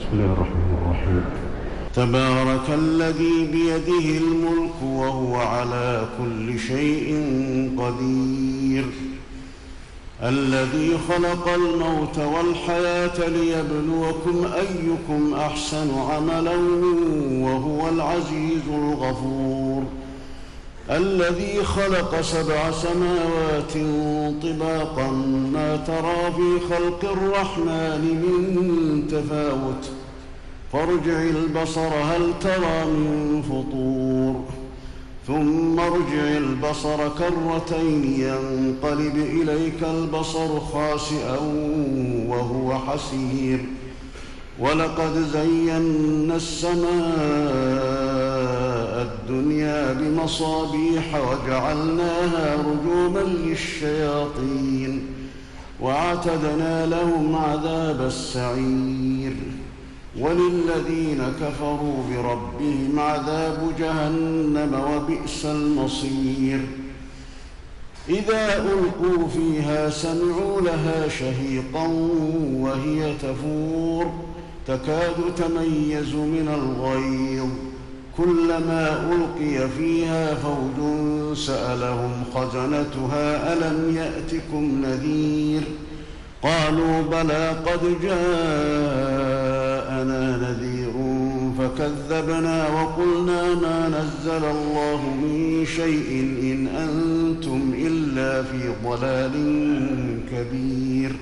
بسم الله الرحمن الرحيم. تبارك الذي بيده الملك وهو على كل شيء قدير، الذي خلق الموت والحياة ليبلوكم أيكم أحسن عملا وهو العزيز الغفور، الذي خلق 7 سماوات طباقا ما ترى في خلق الرحمن من تفاوت فارجع البصر هل ترى من فطور ثم ارجع البصر كرتين ينقلب إليك البصر خاسئا وهو حسير، ولقد زينا السماء الدنيا بمصابيح وجعلناها رجوما للشياطين واعتدنا لهم عذاب السعير، وللذين كفروا بربهم عذاب جهنم وبئس المصير. إذا ألقوا فيها سمعوا لها شهيقا وهي تفور تكاد تميز من الغيظ، كلما ألقي فيها فوج سألهم خزنتها ألم يأتكم نذير، قالوا بلى قد جاءنا نذير فكذبنا وقلنا ما نزل الله من شيء إن أنتم إلا في ضلال كبير.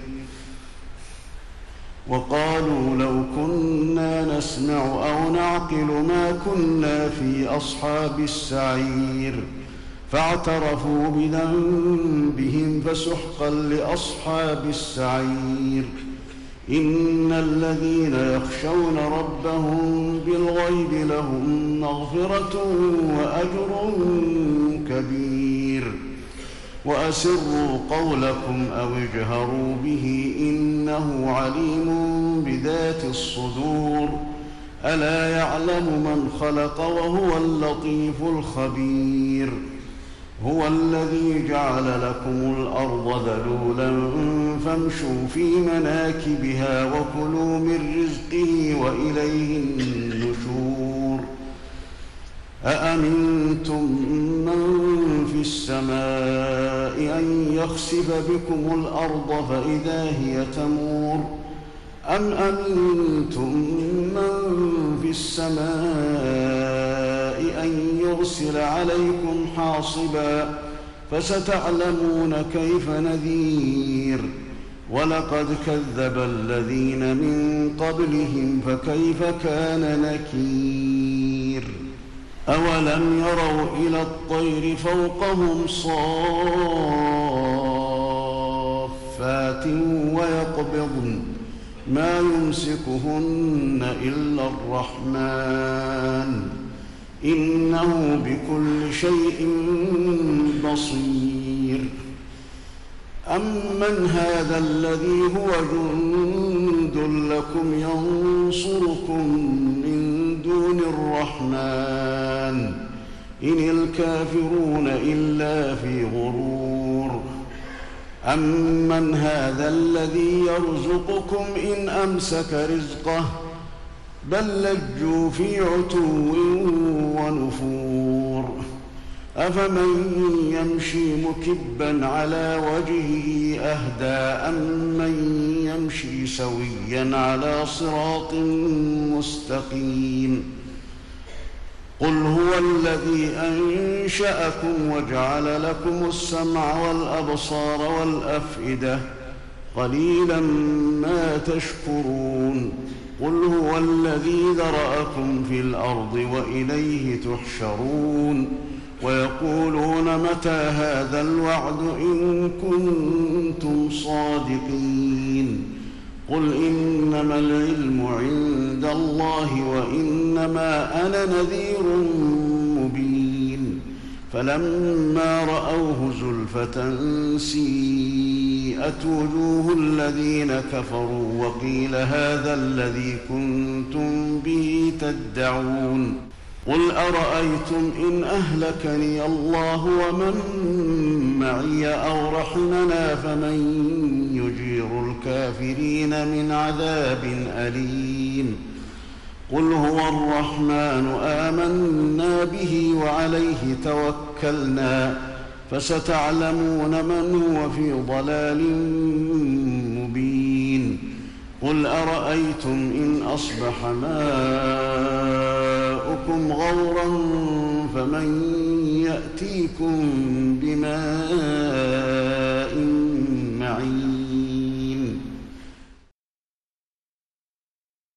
وقالوا لو كنا نسمع أو نعقل ما كنا في أصحاب السعير، فاعترفوا بذنبهم فسحقا لأصحاب السعير. إن الذين يخشون ربهم بالغيب لهم مغفرة وأجر كبير. وأسروا قولكم أو اجهروا به إنه عليم بذات الصدور، ألا يعلم من خلق وهو اللطيف الخبير. هو الذي جعل لكم الأرض ذلولا فامشوا في مناكبها وكلوا من رزقه وإليه النشور. أأمنتم من في السماء أن يخسف بكم الأرض فإذا هي تمور، أم أمنتم من في السماء أن يرسل عليكم حاصبا فستعلمون كيف نذير. ولقد كذب الذين من قبلهم فكيف كان نكير. أولم يروا إلى الطير فوقهم صافات ويقبضن ما يمسكهن إلا الرحمن إنه بكل شيء بصير. أمن هذا الذي هو جند لكم ينصركم من دون الرحمن إن الكافرون إلا في غرور. أمن هذا الذي يرزقكم إن أمسك رزقه بل لجوا في عتو ونفور. أفمن يمشي مكبا على وجهه أهدى أمن يمشي سويا على صراط مستقيم. قل هو الذي أنشأكم وجعل لكم السمع والأبصار والأفئدة قليلا ما تشكرون. قل هو الذي ذرأكم في الأرض وإليه تحشرون. ويقولون متى هذا الوعد إن كنتم صادقين. قل إنما العلم عند الله وإنما أنا نذير مبين. فلما رأوه زلفة سيئت وجوه الذين كفروا وقيل هذا الذي كنتم به تدعون. قل أرأيتم إن أهلكني الله ومن معي أو رحمنا فمن يجير الكافرين من عذاب أليم. قل هو الرحمن آمنا به وعليه توكلنا فستعلمون من هو في ضلال مبين قل أرأيتم إن أصبح ماؤكم غورا فمن يأتيكم بماء